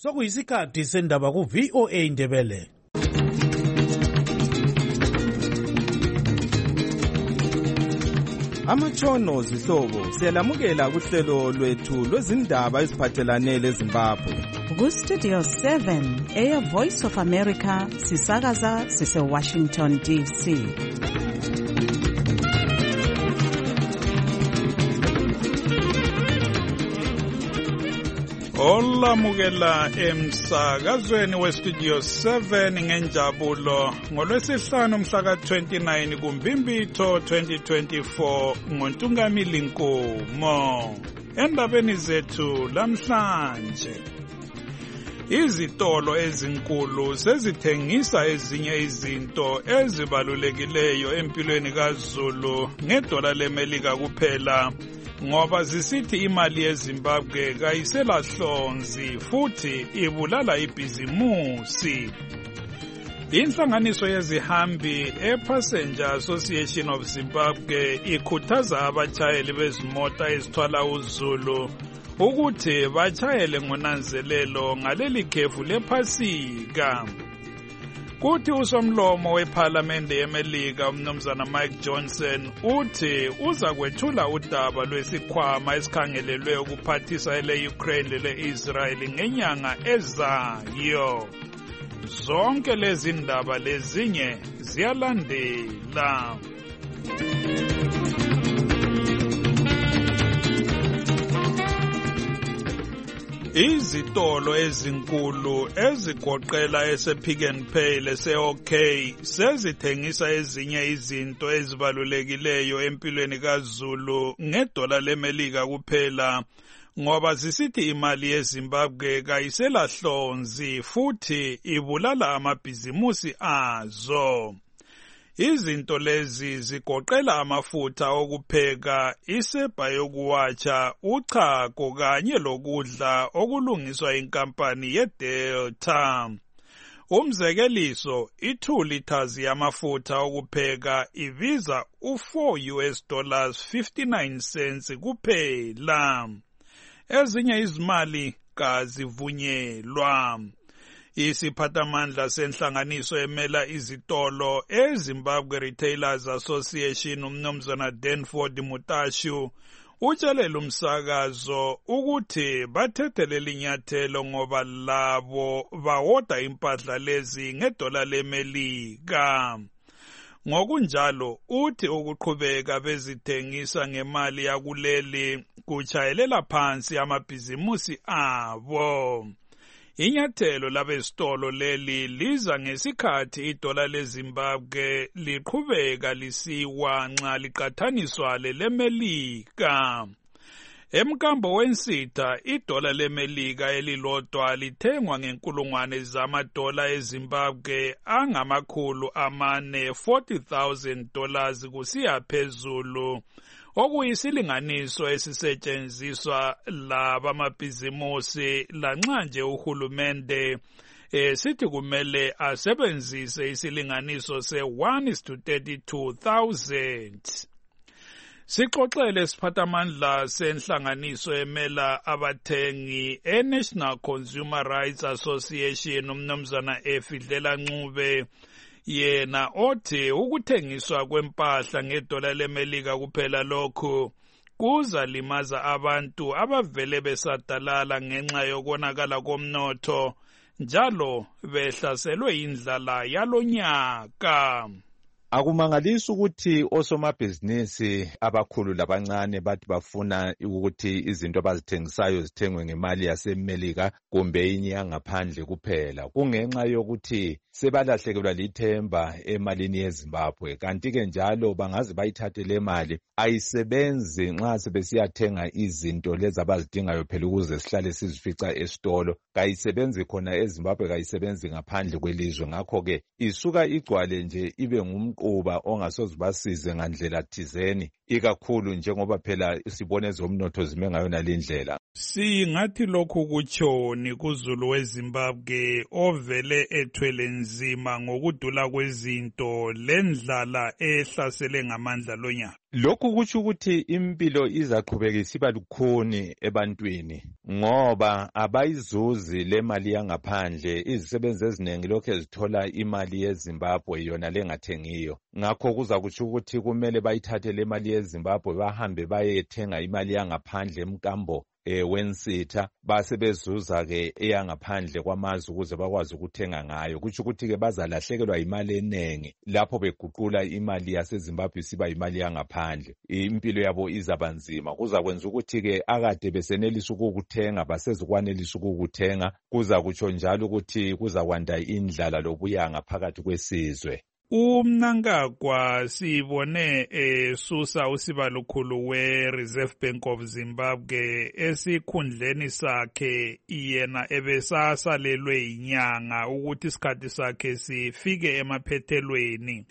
Sokuyisikhathi sendaba ku VOA Indebele. Amatshono zihlobo siyalamukela kuhlelo lwethu lwezindaba eziphathelane leZimbabwe. Ku Studio 7 Air Voice of America sisakaza sise Washington DC. Olamukela emsakazweni weStudio 7 ngenjabulo ngolwesihlanu mhla ka-29 kuMbimbitho 2024 ngoNtungamili Nkomo. Endabeni zethu lamhlanje, izitolo ezinkulu sezithengisa ezinye izinto ezibalulekileyo empilweni kaZulu ngedola leMelika kuphela, ngoba zisithi imali yeZimbabwe kayiselahlonzi futhi ibulala ibhizimusi. Inhlanganiso yezihambi ePassenger Association of Zimbabwe ikhuthaza abatshayeli bezimota ezithwala uZulu ukuthi batshayele ngonanzelelo ngaleli khefu lePhasika. Kuthi usomlomo wePhalamende yeMelika umnumzana Mike Johnson uthi uza kwethula udaba lwesikhwama esikhangelelwe ukuphathisa ele-Ukraine le-Israel ngenyanga ezayo. Zonke lezi ndaba lezinye ziyalandela. Izitolo ezinkulu ezigoqela ese-Pick n Pay lese-OK sezithengisa ezinye izinto ezibalulekileyo empilweni kaZulu ngedola leMelika kuphela, ngoba zisithi imali yeZimbabwe kayiselahlonzi futhi ibulala amabhizimusi azo. Izinto lezi zigoqela amafutha okupheka, isebha yokuwatsha, uchago kanye lokudla okulungiswa inkampani yeDelta. Umzekeliso, i-2 liters yamafutha okupheka ibiza $4.59 kuphela. Ezinye izimali kazivunyelwa. Isiphathamandla senhlanganiso emela izitolo eZimbabwe Retailers Association umnumzana Danford Mutashu utshelela umsakazo ukuthi bathethe linyathelo ngoba labo bawoda impahla lezi ngedola leMelika. Ngokunjalo uthi ukuqhubeka bezithengisa ngemali yakuleli kuchayelela phansi amabhizimusi abo. Inyathelo labesitolo leli liza ngesikhathi idola leZimbabwe liqhubeka lisiwa nxa liqathaniswa leMelika. Emkambo wensitha idola leMelika elilodwa lithengwa $1,000 eZimbabwe $440,000 kusiya phezulu, okuyisilinganiso esisetshenziswa labamabhizimusi lanxa nje uhulumende sithi kumele asebenzise isilinganiso se-1:32,000. Sixoxele siphathamandla senhlanganiso emela abathengi eNational Consumer Rights Association umnumzana Efidlela Ncube, yena othi ukuthengiswa kwempahla ngedola leMelika kuphela lokhu kuzalimaza abantu abavele besadalala ngenxa yokonakala komnotho njalo behlaselwe indlala yalonyaka. Akumangalisi ukuthi osomabhizinisi abakhulu labancane bathi bafuna ukuthi izinto abazithengisayo zithengwe ngemali yaseMelika kumbe inye yangaphandle kuphela. Kungenxa yokuthi sebalahlekelwa lithemba emalini yeZimbabwe, kanti-ke njalo bangaze bayithathe le mali ayisebenzi nxa sebesiyathenga izinto lezi abazidingayo phela ukuze sihlale sizifica esitolo. Kayisebenzi khona eZimbabwe, kayisebenzi ngaphandle kwelizwe. Ngakho-ke isuka igcwale nje ibe ngumquba ongasoze basize ngandlela thizeni ikakhulu njengoba phela sibone zomnotho zime ngayo nalindlela. Singathi lokhu kutshoni kuZulu weZimbabwe ovele ethwele nzima ngokudula kwezinto lendlala ehlasele ngamandla lonyaka. Lokhu kutsho ukuthi impilo izaqhubeka isiba lukhuni ebantwini ngoba abayizuzi le mali yangaphandle. Izisebenzi eziningi lokhu ezithola imali yeZimbabwe yona lengathengiyo. Ngakho kuza kutsho ukuthi kumele bayithathe le mali yeZimbabwe bahambe bayethenga imali yangaphandle emkambo wensitha basebezuza ke eyangaphandle kwamazwe ukuze bakwazi ukuthenga ngayo. Kutsho ukuthi ke bazalahlekelwa imali enengi lapho beguqula imali yaseZimbabwe isiba imali yangaphandle. Impilo yabo izabanzima. Kuzakwenza ukuthi ke akade besenelisa ukukuthenga basezikwanelisa ukukuthenga. Kuza kutsho njalo ukuthi kuzakwanda indlala lobuyanga phakathi kwesizwe. Mnangagwa sibone susa usibalukhulu we-Reserve Bank of Zimbabwe esikhundleni sakhe yena ebesasalelwe inyanga ukuthi isikhathi sakhe sifike emaphethelweni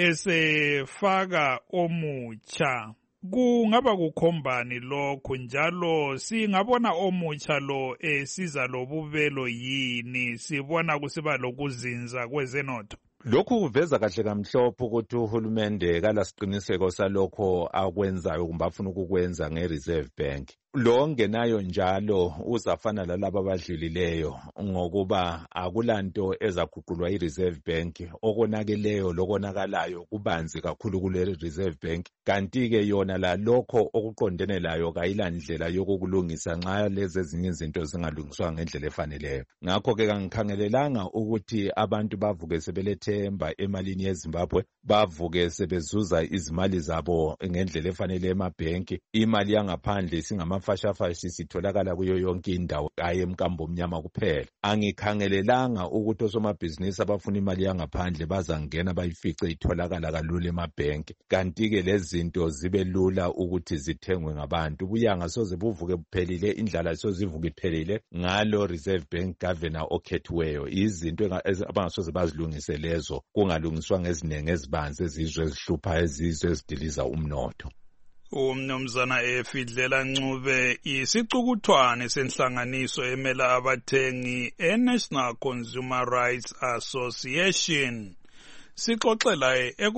esefaka omutsha. Kungaba kukhombani lokho njalo singabona omutsha lo esiza lobubelo yini sibona kusiba lokuzinza kwezenotho? Lokhu kuveza kahle kamhlophe ukuthi uhulumende kalasiqiniseko salokho akwenzayo kumbe afuna ukukwenza nge-Reserve Bank. Lo ongenayo njalo uzafana lalabo abadlulileyo ngokuba akulanto ezaguqulwa i-Reserve Bank. Okonakeleyo lokonakalayo kubanzi kakhulu kule-Reserve Bank. Kanti-ke yona lalokho okuqondene layo kayilandlela yokukulungisa nxa lezi ezinye izinto zingalungiswa ngendlela efaneleyo. Ngakho-ke kangikhangelelanga ukuthi abantu bavuke sebelethemba emalini yeZimbabwe, bavuke sebezuza izimali zabo ngendlela efanele emabhenki. Imali yangaphandle isingamafashafashi sitholakala kuyo yonke indawo hayi emkambo omnyama kuphela. Angikhangelelanga ukuthi osomabhizinisi abafuna imali yangaphandle bazangena bayifice itholakala kalula emabhenki. Kanti-ke lezi zinto zibe lula ukuthi zithengwe ngabantu. Ubuyanga soze buvuke buphelile, indlala soze ivuke iphelile ngalo Reserve Bank governor okhethiweyo. Izinto abangasoze bazilungise lezo kungalungiswa ngezinenge ezibanzi ezizwe ezihlupha ezizwe ezidiliza umnotho. Umnumzana Efidlela Ncube isicukuthwane senhlanganiso emela abathengi eNational Consumer Rights Association sixoxela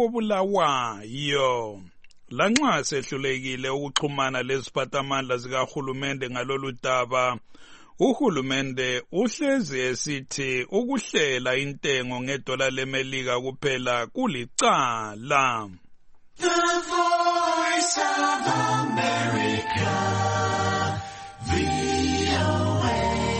ekobulawayo. Lanxa sehlulekile ukuxhumana leziphathamandla zikahulumende ngalolu daba, uhulumende uhlezi esithi ukuhlela intengo ngedola leMelika kuphela kulicala. The Voice of America, VOA.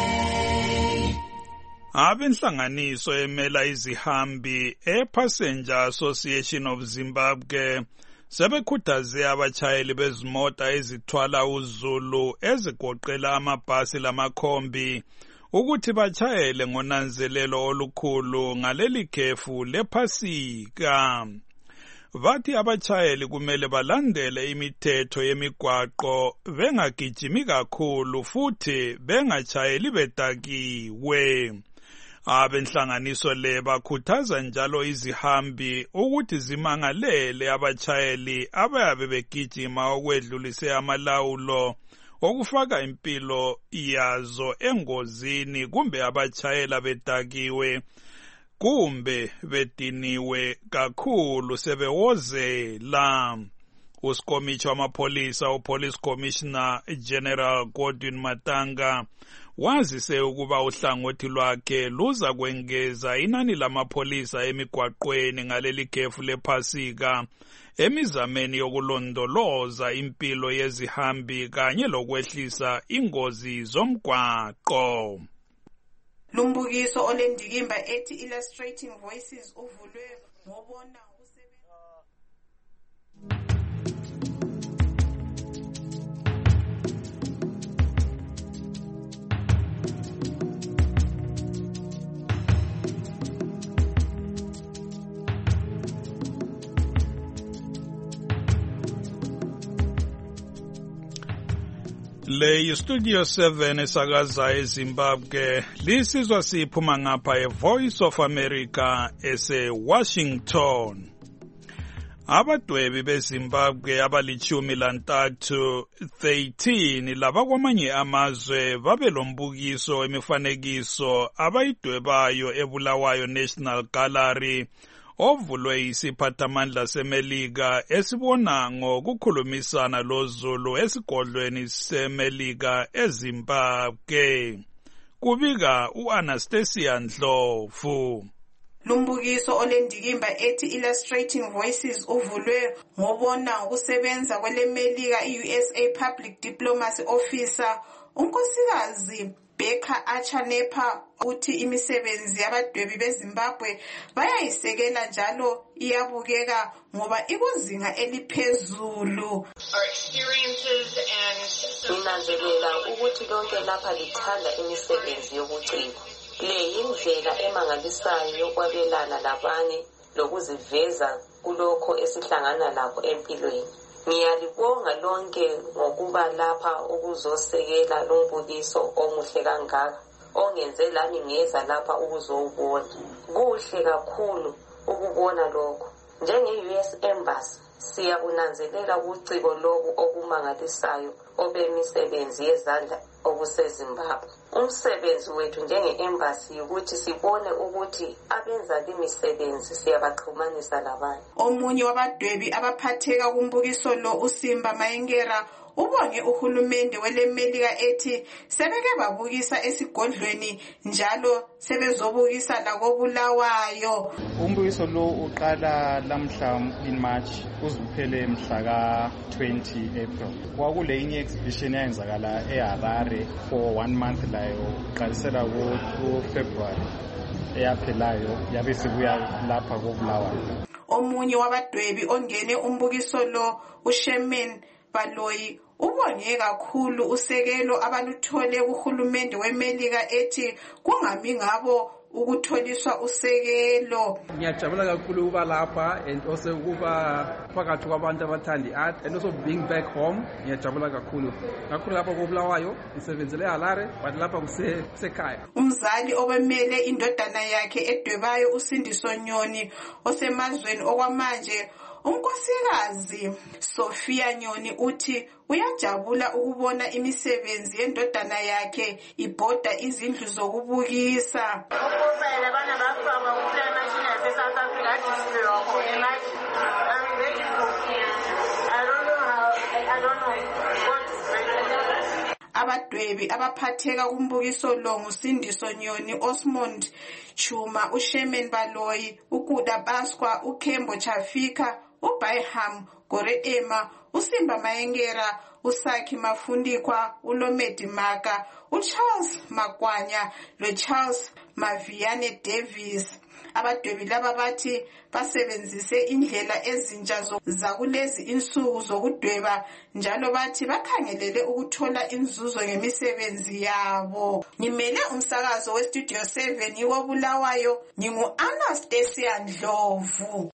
Abenhlanganiso emela izihambi ePassenger Association of Zimbabwe sebekhuthaze abatshayeli bezimota ezithwala uzulu ezigoqela amabhasi lamakhombi ukuthi bachayele ngonanzelelo olukhulu ngaleli khefu lePhasika. Bathi abachayeli kumele balandele imithetho yemigwaqo, bengagijimi kakhulu futhi bengachayeli bedakiwe. Abenhlanganiso le bakhuthaza njalo izihambi ukuthi zimangalele abachayeli abayabe begijima okwedlulise amalawulo okufaka impilo yazo engozini kumbe abachayela bedakiwe kumbe bediniwe kakhulu sebewozela. Usikomishi wamapolisa uPolice Commissioner General Godwin Matanga wazise ukuba uhlangothi lwakhe luza kwengeza inani lamapolisa emigwaqweni ngaleli khefu lePhasika emizameni yokulondoloza impilo yezihambi kanye lokwehlisa ingozi zomgwaqo. Lumbukiso onendikimba ethi Illustrating Voices uvulwe ngobona Le Studio 7 esakaza eZimbabwe lisizwa siphuma ngapha eVoice of America ese Washington. Abadwebi beZimbabwe abali-13 13 labakwamanye amazwe babelombukiso emifanekiso abayidwebayo eBulawayo National Gallery ovulwe isiphathamandla seMelika esibona ngokukhulumisana loZulu esigodlweni seMelika eZimbabwe. Kubika uAnastasia Ndlovu. Lumbukiso olendikimba ethi Illustrating Voices uvulwe ngobona ukusebenza kweleMelika iUSA Public Diplomacy Officer unkosikazi Becca Achanepa uthi imisebenzi yabadwebi beZimbabwe bayayisekela njalo iyabukeka ngoba ikuzinga eliphezulu. Nginanzelela ukuthi lonke lapha lithanda imisebenzi yobuciko. Le yindlela emangalisayo yokwabelana labanye lokuziveza kulokho esihlangana lakho empilweni. Ngiyalibonga lonke ngokuba lapha ukuzosekela lombukiso omuhle kangaka ongenze lami ngeza lapha ukuzowubona. Kuhle kakhulu ukubona lokho. Njenge-US Embassy siyakunanzelela ubuciko lobu okumangalisayo obemisebenzi yezandla obuseZimbabwe. Umsebenzi wethu njenge-embassy ukuthi sibone ukuthi abenza limisebenzi siyabaxhumanisa labanye. Omunye wabadwebi abaphatheka kumbukiso lo uSimba Mayengera ubonge uhulumende weleMelika ethi sebeke babukisa esigodlweni njalo sebezobukisa lakoBulawayo. Umbukiso lo uqala lamhla in March uzuphele mhla ka-20 April. Kwakule inye exhibition eyenzakala eHarare for 1 month layo uqalisela ku-February eyaphelayo yabe sibuya lapha koBulawayo. Omunye wabadwebi ongene umbukiso lo uSherman Baloyi ubonge kakhulu usekelo abaluthole kuhulumende weMelika ethi kungami ngabo ukutholiswa usekelo. Ngiyajabula kakhulu ukuba lapha and also ukuba phakathi kwabantu abathanda art and also being back home. Ngiyajabula kakhulu lapha koBulawayo ngisebenzele eHarare but lapha kusekhaya. Umzali obemele indodana yakhe edwebayo uSindiso Nyoni osemazweni okwamanje unkosikazi Sophia Nyoni uthi uyajabula ukubona imisebenzi yendodana yakhe ibhoda izindlu zokubukisa. Abadwebi abaphatheka kumbukiso lo nguSindiso Nyoni, Osmond Chuma, uSherman Baloyi, uKuda Baswa, uKembo Chafika, uBayham Gore-Ema, uSimba Mayengera, uSakhi Mafundikwa, uLomedi Maka, uCharles Makwanya loCharles Maviane Davis. Abadwebi laba bathi basebenzise indlela ezintsha zakulezi insuku zokudweba njalo bathi bakhangelele ukuthola inzuzo ngemisebenzi yabo. Ngimele umsakazo weStudio 7 iwoBulawayo, ngingu-Anastasia Ndlovu.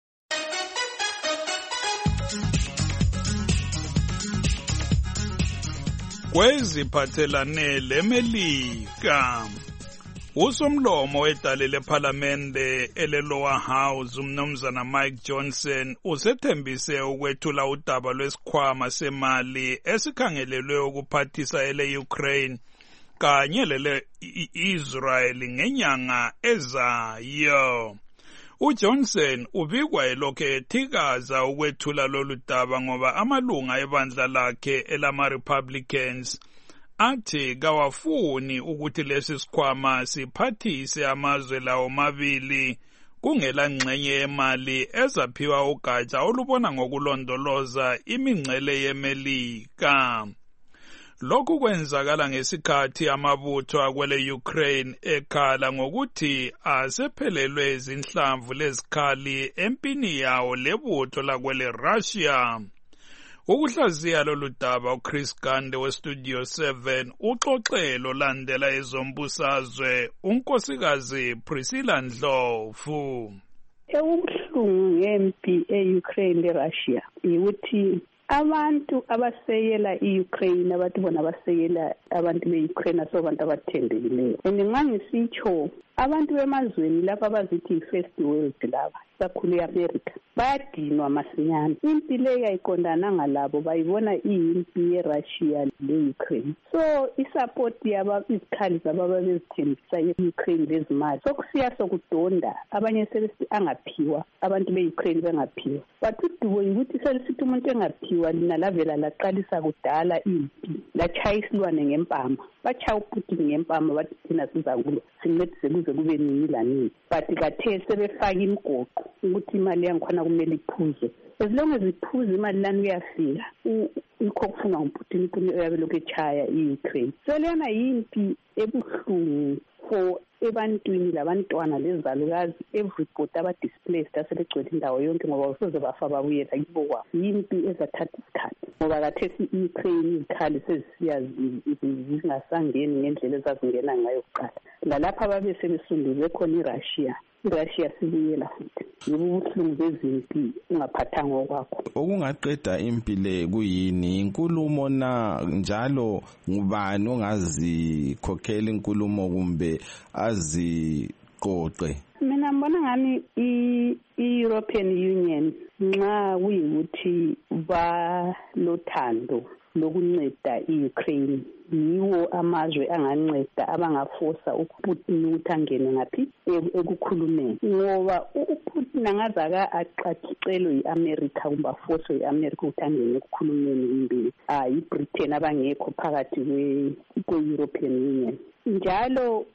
Kweziphathelane leMelika, usomlomo wedale lephalamende ele-Lower House umnumzana Mike Johnson usethembise ukwethula udaba lwesikhwama semali esikhangelelwe ukuphathisa ele-Ukraine kanye lele-Israel ngenyanga ezayo. uJohnson ubikwa elokhu ethikaza ukwethula lolu daba ngoba amalunga ebandla lakhe elama-Republicans athi kawafuni ukuthi lesi sikhwama siphathise amazwe lawo mabili kungela ngxenye yemali ezaphiwa ugatsha olubona ngokulondoloza imingcele yeMelika. Lokhu kwenzakala ngesikhathi amabutho akwele Ukraine ekhala ngokuthi asephelelwe izinhlamvu lezikhali empini yawo lebutho lakwele Russia. Ukuhlaziya lolu daba uChris Gande weStudio 7 uxoxelo landela ezombusazwe unkosikazi Priscilla Ndlovu. Ekubuhlungu ngempi eUkraine leRussia ukuthi abantu abasekela iUkraine abantu bona basekela abantu beUkraine asobantu abathembekileyo. Nxa ngisitsho abantu bemazweni lapha abazithi i-first world laba kakhulu e-America bayadinwa masinyane. Impi le yayiqondananga labo bayibona iyimpi ye-Russia le-Ukraine. So isupport izikhali zababa bezithembisa e-Ukraine lezimali sokusiya sokudonda abanye sebesithi angaphiwa abantu be-Ukraine bengaphiwa. But udubo yikuthi selisithi umuntu engaphiwa lina lavela laqalisa kudala impi lachaya isilwane ngempama. Bachaya uPutin ngempama bathi thina sizakulwa sincedise kuze kube nini lanini. But kathesi sebefaka imigoqo ukuthi imali yangikhona kumele iphuzwe. As long as iphuze imali lana kuyafika ikho kufunwa nguPutin uyabe lokhu echaya i-Ukraine. So lena yimpi ebuhlungu for ebantwini labantwana lezalukazi everybody aba-displaced asebegcwele indawo yonke ngoba usoze bafa babuyela kibo kwabo. Yimpi ezathatha isikhathi ngoba kathesi i-Ukraine izikhali sezisiya zingasangeni ngendlela ezazingena ngayo kuqala. Lalapha babe sebesunduze khona i-Russia sibuyela futhi. Yibo ubuhlungu bezimpi ungaphathanga okwakho. Okungaqeda impi le kuyini? Inkulumo na njalo ngubani ongazikhokhela inkulumo kumbe aziqoqe? Mina ngibona ngani i-European Union nxa kuyikuthi balothando lokunceda i-Ukraine yiwo amazwe anganceda abangafosa uPutin ukuthi angene ngaphi ekukhulumeni ngoba uPutin angazaka aqatshelwe i-America kumbe afoswe i-America ukuthi angene ekukhulumeni imbili i-Britain abangekho phakathi kwe-European Union. Njalo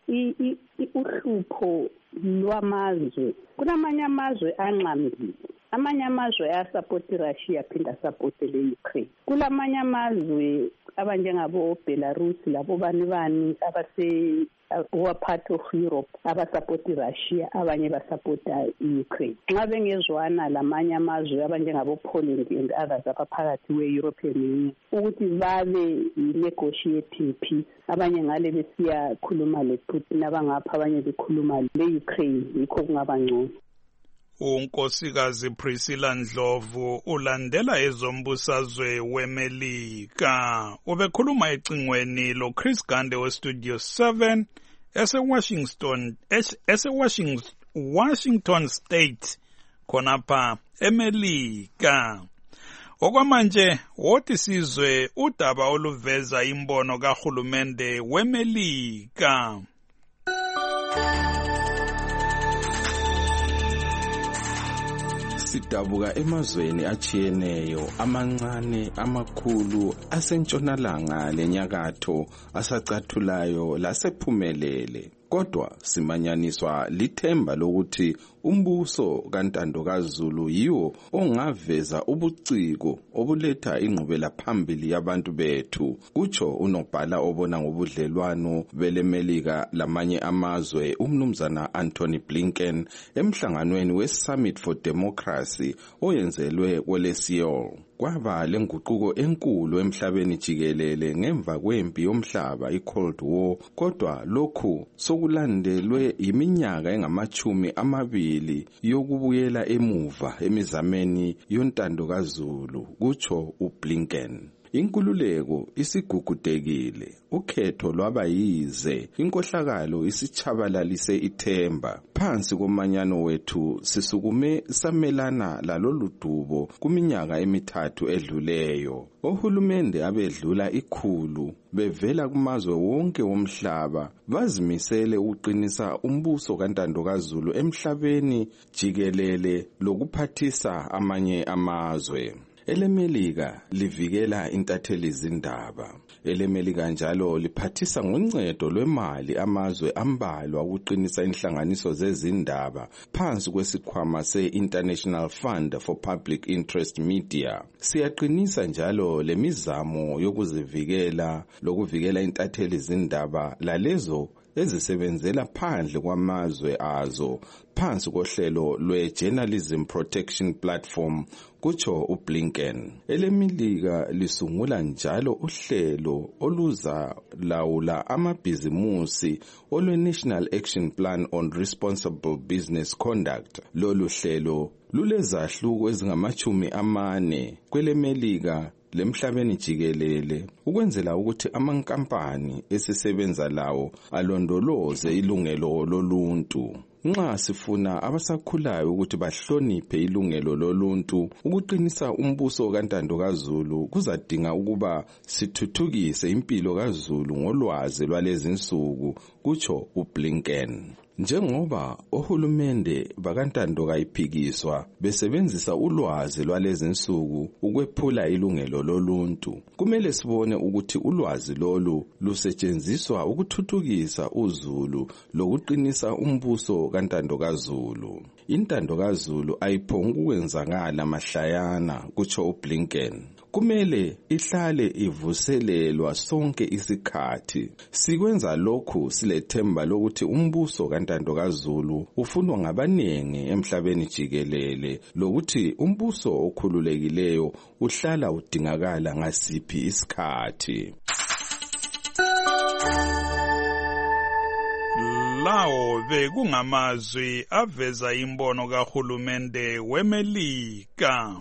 uhlupho lwamazwe kunamanye amazwe anqamile. Amanye amazwe ayasapoti Russia phinda sapoti le-Ukraine. Kulamanye amazwe abanjengabo Belarus labo bani abase part of Europe abasapoti Russia abanye basapota i-Ukraine. Nxa bengezwana lamanye amazwe abanjengabo Poland and others abaphakathi kwe-European Union ukuthi babe negotiating peace, abanye ngale besiya khuluma lePutin abangapha abanye bekhuluma le-Ukraine, yikho kungaba ngcono. uNkosikazi Priscilla Ndlovu ulandela ezombusazwe weMelika. Ubekhuluma ecingweni lo Chris Gande we Studio 7 Washington State khonapha eMelika. Okwamanje wothi sizwe udaba oluveza imbono kahulumende weMelika. Sidabuka emazweni achiyeneyo amancane amakhulu asentshonalanga lenyakatho asacathulayo lasephumelele. Kodwa simanyaniswa lithemba lokuthi umbuso kaNtando-kaZulu yiwo ongaveza ubuciko obuletha ingqubela phambili yabantu bethu, kutsho unobhala obona ngobudlelwano beleMelika lamanye amazwe umnumzana Anthony Blinken emhlanganweni we-Summit for Democracy oyenzelwe kwele-Seoul. Kwaba lenguquko enkulu emhlabeni jikelele ngemva kwempi yomhlaba i-Cold War, kodwa lokhu sokulandelwe iminyaka engama-20 yokubuyela emuva emizameni yontando-kaZulu, kutsho uBlinken. Inkululeko isigugudekile, ukhetho lwaba yize, inkohlakalo isichabalalise ithemba. Phansi komanyano wethu sisukume samelana lalolu dubo kuminyaka emithathu edluleyo. Ohulumende abedlula ikhulu bevela kumazwe wonke womhlaba bazimisele ukuqinisa umbuso kaNtando-kaZulu emhlabeni jikelele lokuphathisa amanye amazwe. EleMelika livikela intatheli zindaba. EleMelika njalo liphathisa ngoncedo lwemali amazwe ambalwa ukuqinisa inhlanganiso zezindaba phansi kwesikhwama se-International Fund for Public Interest Media. Siyaqinisa njalo lemizamo yokuzivikela lokuvikela intatheli zindaba lalezo ezisebenzela phandle kwamazwe azo phansi kohlelo lwe-Journalism Protection Platform, kutsho uBlinken. EleMelika lisungula njalo uhlelo oluza lawula amabhizimusi olwe-National Action Plan on Responsible Business Conduct. Lolu hlelo lulezahluko ezingama-40 kweleMelika lemhlabeni jikelele ukwenzela ukuthi amankampani esisebenza lawo alondoloze ilungelo loluntu. Nxa sifuna abasakhulayo ukuthi bahloniphe ilungelo loluntu, ukuqinisa umbuso kaNtando kaZulu kuzadinga ukuba sithuthukise impilo kaZulu ngolwazi lwalezi insuku, kutsho uBlinken. Njengoba ohulumende bakaNtando kayiphikiswa besebenzisa ulwazi lwalezi insuku ukwephula ilungelo loluntu, kumele sibone ukuthi ulwazi lolu lusetshenziswa ukuthuthukisa uZulu lokuqinisa umbuso kaNtando kaZulu. INtando kaZulu ayiphongi ukwenzakala mahlayana, kutsho uBlinken. Kumele ihlale ivuselelwa sonke isikhathi. Sikwenza lokhu silethemba lokuthi umbuso kaNtando kaZulu ufunwa ngabanengi emhlabeni jikelele, lokuthi umbuso okhululekileyo uhlala udingakala ngasiphi isikhathi. Lawo bekungamazwi aveza imbono kahulumende weMelika.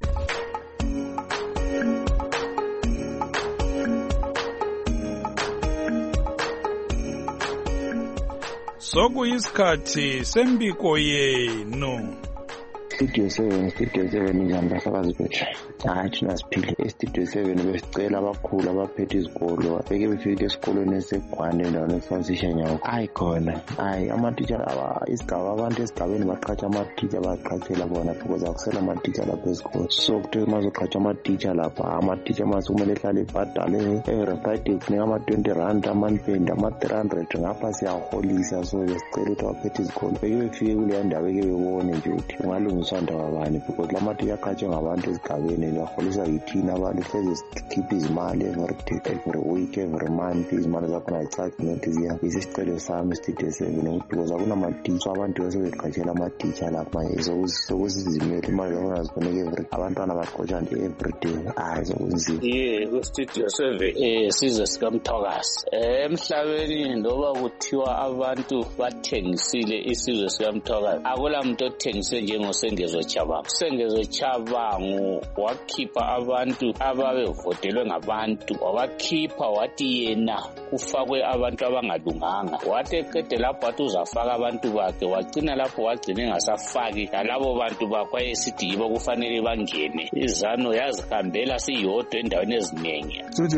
Sokuyisikhathi sembiko yenu. Studio 7 njani basakazi bethu? Hayi thina siphile estudio 7 besicela abakhulu abaphethe izikolo beke befike esikolweni eseGwande endaweni eFrancisca Nyawo. Hayi khona ama-teacher isigaba abantu esigabeni baqhatsha ama-teacher baqhatshela bona because akusela ama-teacher lapha esikolo. So kuthe mazoqhatsha ama-teacher lapha, ama-teacher kumele ehlale ibhadale every Friday kunika ama-20 amanipend ama-300 ngapha siyaholisa. So besicela ukuthi abaphethe izikolo beke befike kuleya ndawo beke bebone nje ukuthi ungalungiswa ndaba bani because lama-teacher aqhatshwe ngabantu esigabeni baholisa yithina abantu hleze sikhipha izimali every week, every month. Izimali zakhona ayicaki nokuthi ziya. Isisicelo sami studio 7 because akunama-teacher, abantu besebeqhatshela ama-teacher lapha manje sokusizimele imali zakhona zikhoneke abantwana baqotshwa nje everyday. Hayi sokunzima. Ku-studio 7 sizwe sikamthokasi emhlabeni ndoba kuthiwa abantu bathengisile isizwe sikamthokasi, akula muntu othengise njengosengezwe Chabangu. Sengezwe Chabangu wakhipha abantu ababevotelwe ngabantu, wabakhipha wathi yena kufakwe abantu abangalunganga. Wathi eqede lapho wathi uzafaka abantu bakhe, wagcina lapho wagcina engasafaki nalabo bantu bakhe esithi yibo kufanele bangene. Izano yazihambela siyodwa endaweni eziningi. Studio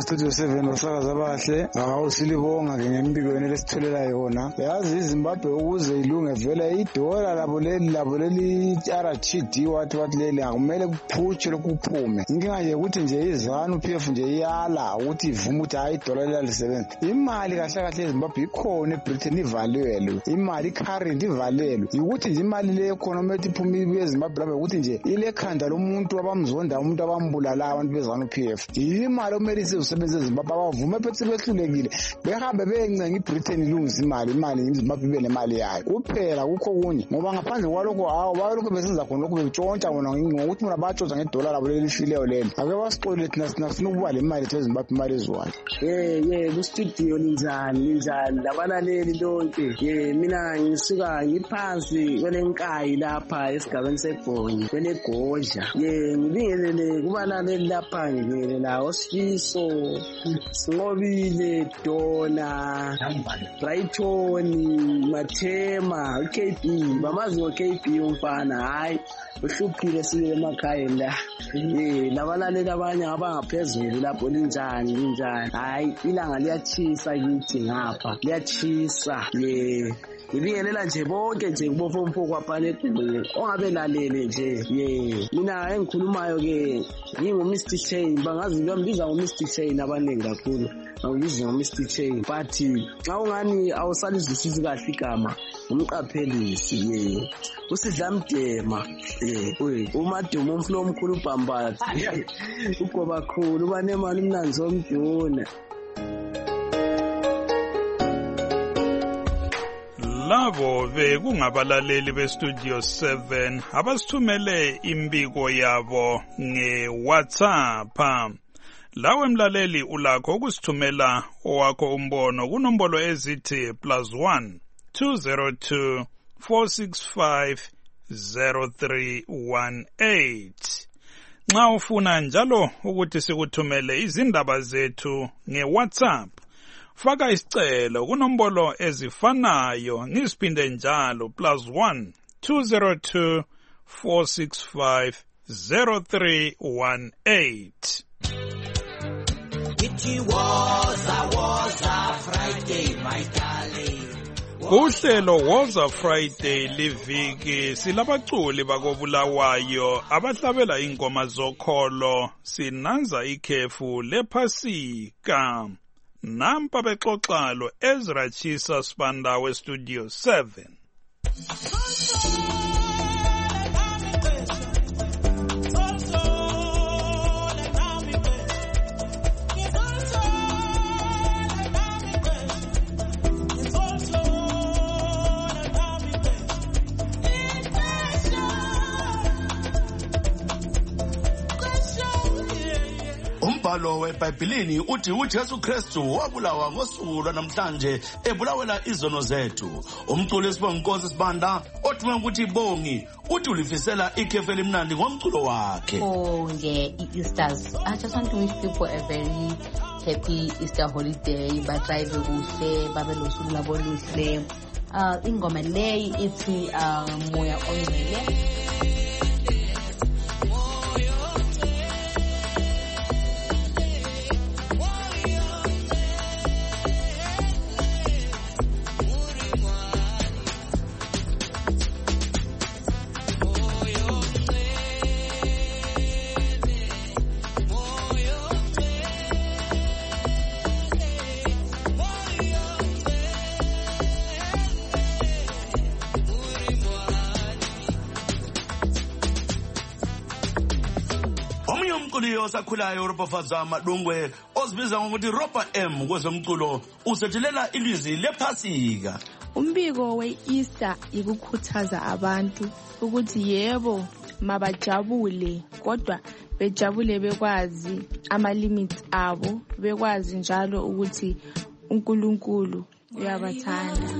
7 basakaza bahle. Silibonga ngembiko yenu lesitholela yona. Yazi iZimbabwe ukuze ilunge vele idola labo leli RTD wathi leli akumele kuphutshwe lokuphume. Inkinga nje ukuthi nje izanu PF nje iyala ukuthi ivume ukuthi hayi idola liyalisebenza. Imali kahle eZimbabwe ikhona, eBritain ivalelwe. Imali current ivalelwe. Ukuthi nje imali le economic iphuma eZimbabwe lapha ukuthi nje ile khanda lomuntu abamzonda umuntu abambulala abantu bezanu PF. Imali omele isebenze eZimbabwe abavume phethe behlulekile. Behambe beyencenga iBritain ilungisa imali iZimbabwe ibe nemali yayo. Kuphela kukho kunye ngoba ngaphandle kwalokho balokho besenza khona lokho betshontsha bona ngokuthi mina batshontsha ngedola labo lelifileyo lelo. Ake basixolele thina sifuna ukuba le mali eZimbabwe imali ezwayo. Ku-studio ninjani labalaleli lonke. Mina ngisuka ngiphansi kwelenkayi lapha esigabeni seGonye kwelegodla. Ngibingelele kubalaleli lapha ngibingelela Osifiso, Sinqobile, Dona, Brighton, Mathema, KB, bamazi ngo-KB umfana. Hayi uhluphile sibe emakhaya la. Labalaleli abanye abangaphezulu lapho linjani. Hayi ilanga liyachisa kithi ngapha, liyachisa. Ngibingelela nje bonke nje kubofomfo kwaphana eGqeberha ongabe lalele nje. Mina engikhulumayo ke ngingu-Mr Chain, bangazi bambiza ngo-Mr Chain abaningi kakhulu. Awuyizi ngo-Mr Chain but xa ungani awusalizwisisi kahle igama umqaphelisi. uSidlamdema uMaduma umflo omkhulu uBhambathi uGobakhulu banemali umnanzi omduna. Labo bekungabalaleli beStudio 7 abasithumele imbiko yabo ngeWhatsApp. Lawe mlaleli ulakho ukusithumela owakho umbono kunombolo ezithi +1 202 465 0318. Nxa ufuna njalo ukuthi sikuthumele izindaba zethu nge-WhatsApp, faka isicelo kunombolo ezifanayo ngisiphinde njalo +1 202 465 0318. It was a Friday, my darling. Uhlelo Woza Friday liviki silabaculi bakobulawayo abahlabela ingoma zokholo sinanza ikhefu lephasika. Nampa bexoxa lo Ezra Chisa Spanda we Studio 7. Umbhalo weBhayibhelini uthi uJesu Kristu wabulawa ngosuku lwanamhlanje ebulawela izono zethu. Umculo esibongoNkosi Sibanda othume ukuthi bongi uthi ulifisela ikhefu elimnandi ngomculo wakhe. Easters. I just want to wish people a very happy Easter holiday. Badrive kuhle, babe losuku labo luhle. Ingoma leyi ithi moya ongcwele. Sakhulayo Robafaza Madungwe ozibiza ngokuthi Ropa M kwezomculo usethulela ilizwi lephasika. Umbiko we-Easter ikukhuthaza abantu ukuthi yebo mabajabule kodwa bejabule bekwazi ama-limits abo, bekwazi njalo ukuthi uNkulunkulu uyabathanda.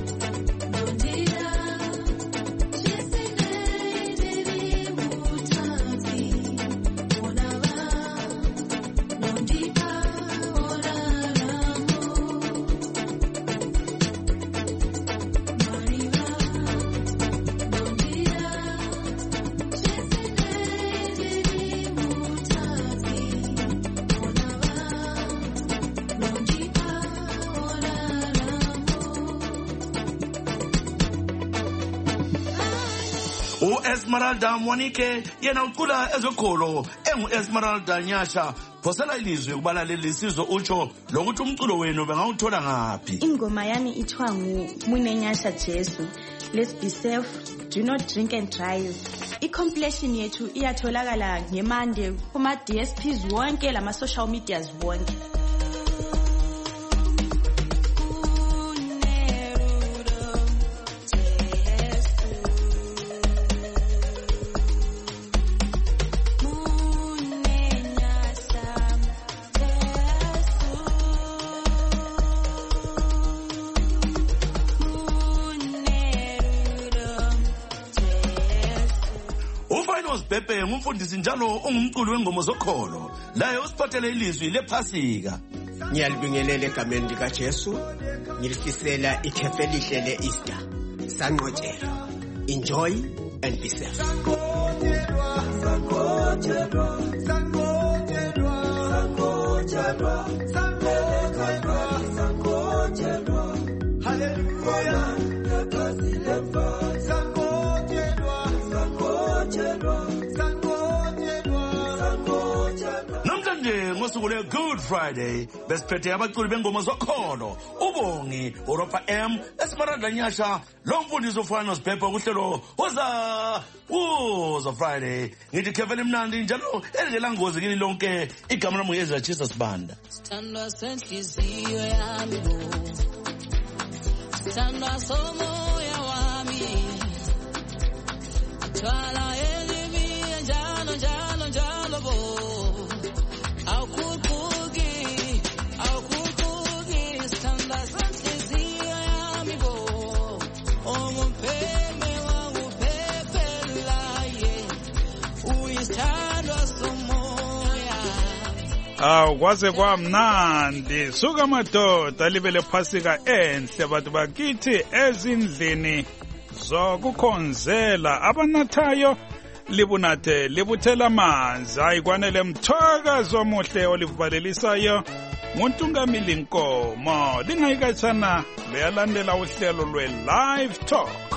Esmeralda Mwanike yena ucula ezokholo Esmeralda Nyasha phosela ilizwi ukubalaleli sizwe utsho lokuthi umculo wenu bengawuthola ngaphi. Ingoma yami ithiwa nguMunenyasha Jesu. Let's be safe, do not drink and drive. I-compilation yethu iyatholakala ngeMonday kuma DSPs wonke lama social medias wonke. Pepe ngumfundisi njalo ungumculi wengoma zokholo laye usiphathele ilizwi lephasika. Ngiyalibingelela egameni lika Jesu, ngilifisela ikhefu elihle le-Easter. Sanqotshelwa. Enjoy and be safe. Hallelujah. Ngosuku le Good Friday besiphethe abaculi bengoma zokholo ubongi uRopa M Esmeralda Nyasha lo mfundisi ofana Sibhebha kuhlelo Woza Friday ngithi khevele mnandi njalo endlela ngozi kini lonke igama lami Ezra Chisa Sibanda. Sithandwa senhliziyo yami sithandwa somoya wami thwala elimi njalo njalo njalo bo. Stand us Kwaze kwamnandi suka madoda libele phasika enhle bantu bakithi ezindlini zokukhonzela abanathayo libunathe libuthela amanzi ayikwanele mthwakazo omuhle olivalelisayo nguNtungamili Nkomo lingayikatshana beyalandela uhlelo lwe Live Talk.